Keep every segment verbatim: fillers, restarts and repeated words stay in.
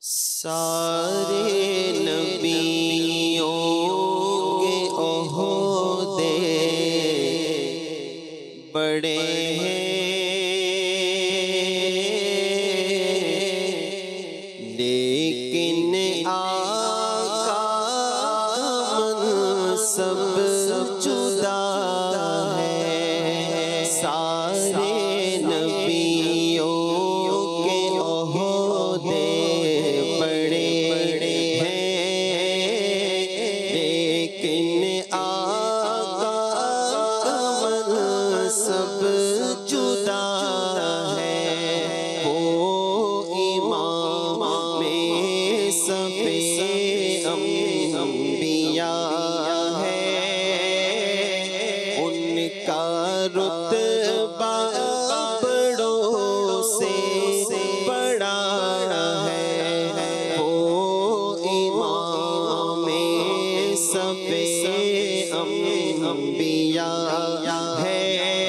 سارے نبیوں کے عہدے بڑے ہیں، لیکن آقا منصب جدا ہے۔ سارے نبیوں کے عہدے بڑے ہیں، لیکن آقا منصب جدا ہے۔ وہ امام میں صفِ انبیاء ہے، ان کا رتبہ بڑوں سے بڑا ہے۔ وہ امام صفِ انبیاء ہے،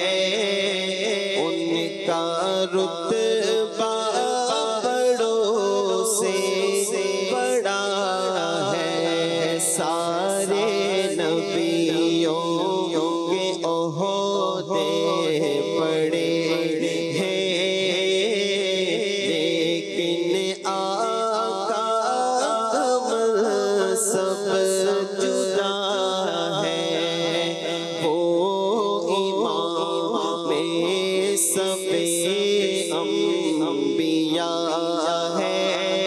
ان کا رتبہ بڑوں سے بڑا ہے۔ سارے نبیوں کے عہدے بڑے ہیں، لیکن آقا منصب جدا ہے۔ وہ امام میں صفِ انبیاء ہے،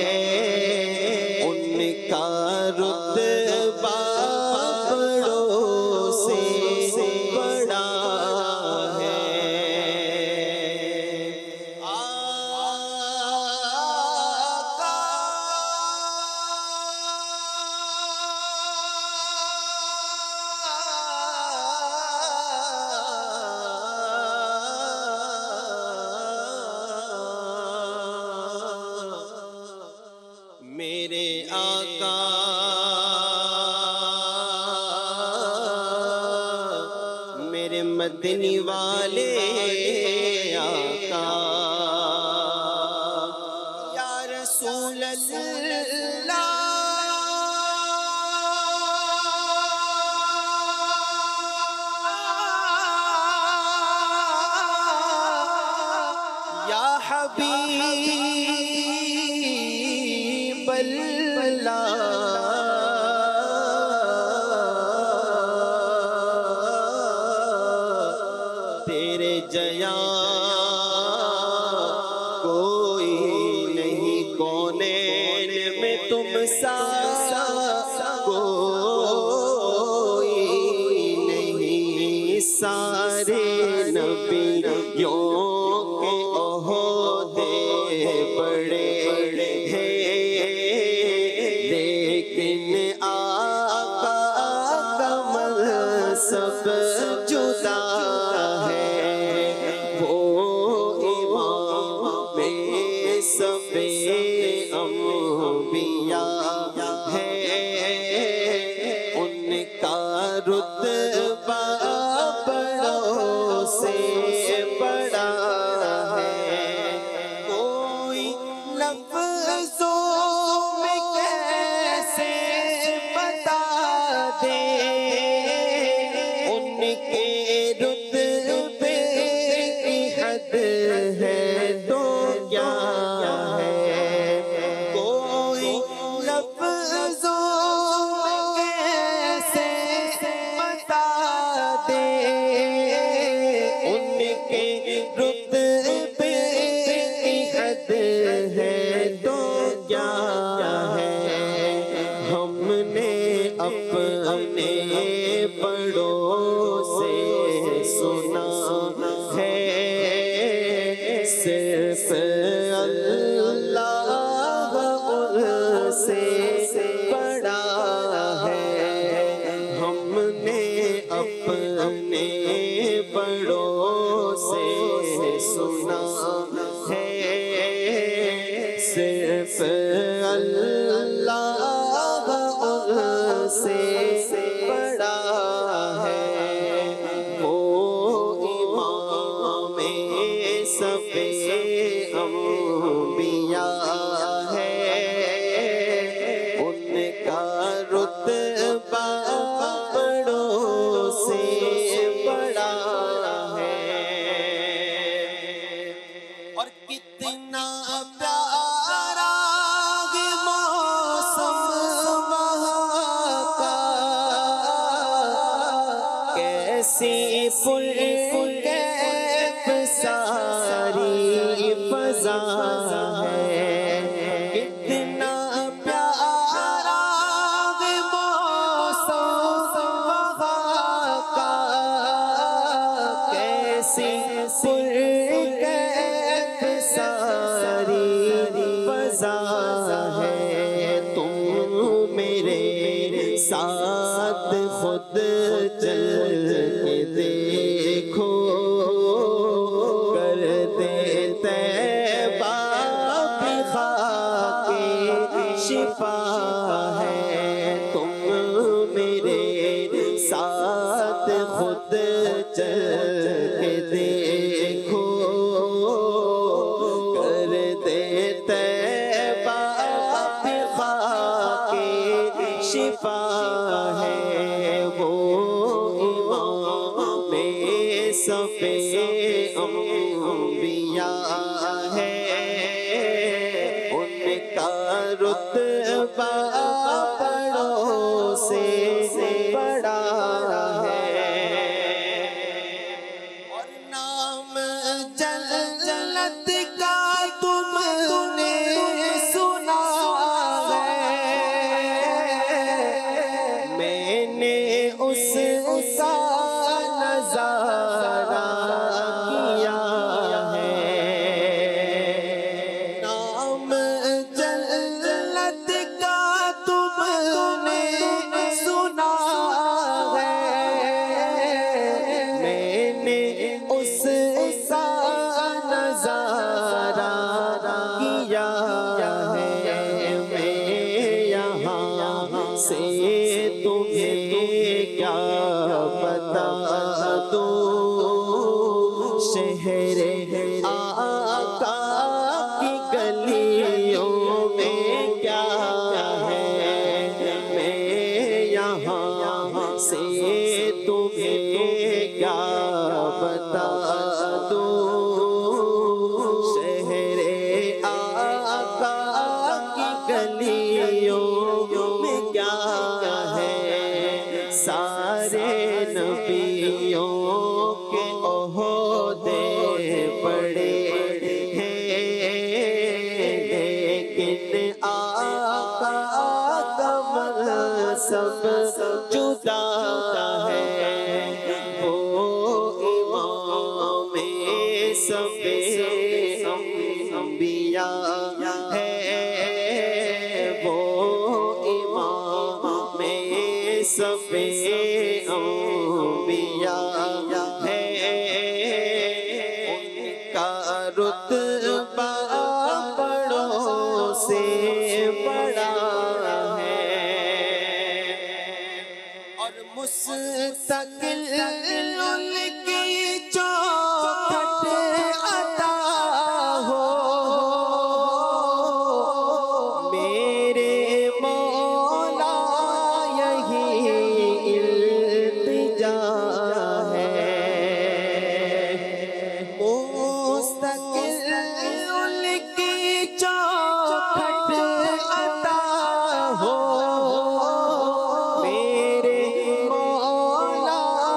ان کا رتبہ بڑوں سے بڑا ہے۔ میرے آقا میرے مدنی والے آقا، یا رسول اللہ یا حبیب اللہ، تیرے جیا کوئی نہیں، کونین میں تم سا کوئی نہیں۔ سارے نبیوں کے عہدے بڑے ہیں، لیکن آقا کا منصب جدا ہے۔ وہ امام میں صفِ انبیاء ہے، ان کا رتبہ بڑوں سے بڑا ہے۔ کوئی لفظوں میں کیسے بتا دے ان کے رتبے کی حد ہے تو کیا ہے۔ کوئی لفظوں میں کیسے بتا دے ان کے رتبے کی حد ہے تو کیا ہے۔ ہم نے اپنے بڑوں سے سنا ہے، صرف اللہ ان سے بڑا ہے۔ ہم نے اپنے بڑوں سے سنا ہے، صرف اللہ ان سے بڑا ہے۔ وہ امام صفِ انبیاء ہے، کیسی پرکیف ساری فضا ہے، کتنا پیارا موسم وہاں کا، کیسی پرکیف ساری فضا ہے، تم میرے ساتھ خود چل کے دیکھو، کر دیتے باپ خاک شفا ہے، تم میرے ساتھ خود چل کے دیکھو، کر دیتے باپ خاک شفا ہے، وہ امام صفِ انبیاء ہے، ان کا رتبہ بڑوں سے بڑا ہے، اور نام جنت کا تم نے سنا ہے، میں نے اس کا نظارہ کیا ہے، نام جنت کا تم نے سنا ہے، میں نے اس کا نظارہ کیا ہے، میں یہاں سے تمہیں کیا بتا دوں، شہر آقا کی گلیوں میں کیا ہے، میں یہاں سے تمہیں کیا بتا دوں، شہر آقا کی گلیوں میں کیا ہے، سارے نبیوں کے عہدے بڑے ہیں، لیکن آقا کا منصب جدا ہے، وہ امام صفِ انبیاء ہے، وہ امام صفِ انبیاء ہے، ان کا رتبہ بڑوں سے بڑا ہے، اور مستقل ان کی چوکھٹ عطا ہو، میرے مولا یہی التجا ہے، مستقل ان کی چوکھٹ عطا ہو، میرے مولا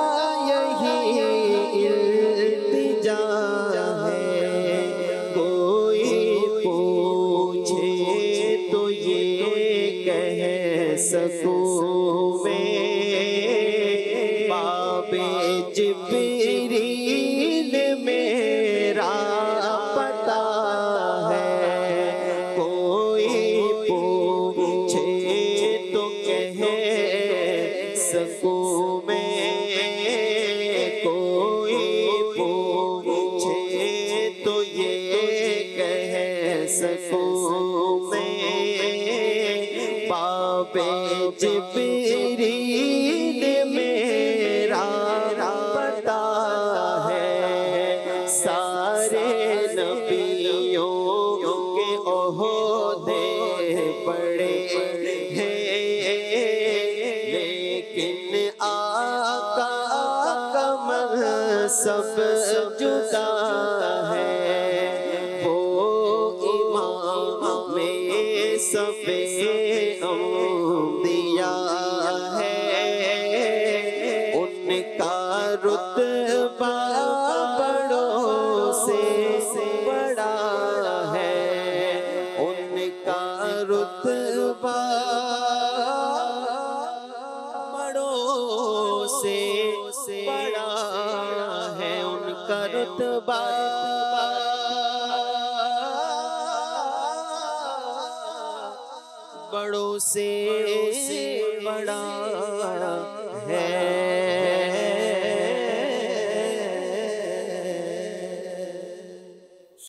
یہی التجا ہے، کوئی پوچھے تو یہ کہہ سکوں میں، باب جبریل میرا پتہ ہے، کوئی پوچھے تو کہہ سکوں میں، کوئی پوچھے تو یہ کہہ سکوں میں، باب جبریل میرا پتہ ہے، سارے نبیوں کے عہدے بڑے ہیں، لیکن آقا کا منصب جدا ہے، وہ امام صفِ انبیاء ہے، ان کا رتبہ مرتبہ بڑوں سے بڑا ہے